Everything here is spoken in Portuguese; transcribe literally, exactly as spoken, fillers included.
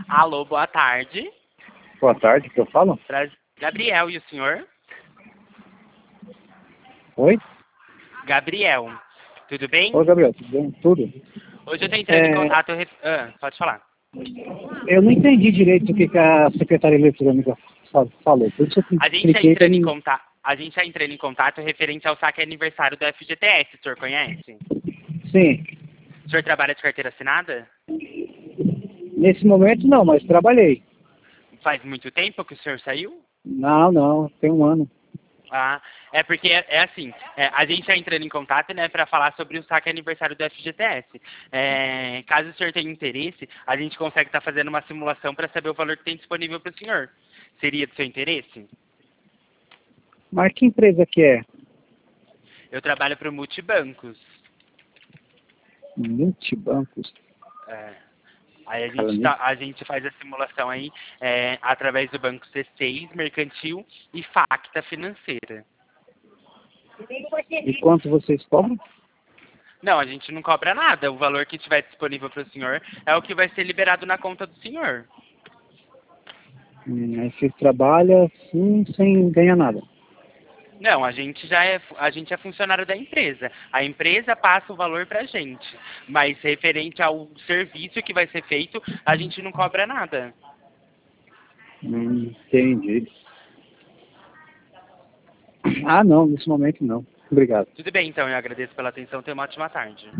Alô, boa tarde. Boa tarde, que eu falo? Pra... Gabriel, e o senhor? Oi? Gabriel, tudo bem? Oi, Gabriel, tudo bem? Tudo? Hoje eu tô entrando em É, contato... ref- Ah, pode falar. eu não entendi direito o que, que a secretária eletrônica fa- falou, por isso eu A gente está cliquei para entrando em mim. contato... A gente está entrando em contato referente ao saque aniversário do F G T S, o senhor conhece? Sim, O senhor trabalha de carteira assinada? nesse momento não, mas trabalhei. Faz muito tempo que o senhor saiu? Não, não, tem um ano. Ah, é porque é, é assim, é, a gente está entrando em contato, né, para falar sobre o saque aniversário do F G T S. É, caso o senhor tenha interesse, a gente consegue estar fazendo uma simulação para saber o valor que tem disponível para o senhor. Seria do seu interesse? Mas que empresa que é? Eu trabalho para o Multibancos. Multibancos. É, aí a Cara, gente, nem- tá, a gente faz a simulação aí é, através do Banco C seis, Mercantil e Facta Financeira. E quanto vocês cobram? Não, a gente não cobra nada. O valor que estiver disponível para o senhor é o que vai ser liberado na conta do senhor. Hum, aí vocês trabalham assim, sem ganhar nada. Não, a gente já é, a gente é funcionário da empresa. A empresa passa o valor para a gente. Mas referente ao serviço que vai ser feito, a gente não cobra nada. Hum, entendi. Ah, não, nesse momento não. Obrigado. Tudo bem, então. Eu agradeço pela atenção. Tenha uma ótima tarde.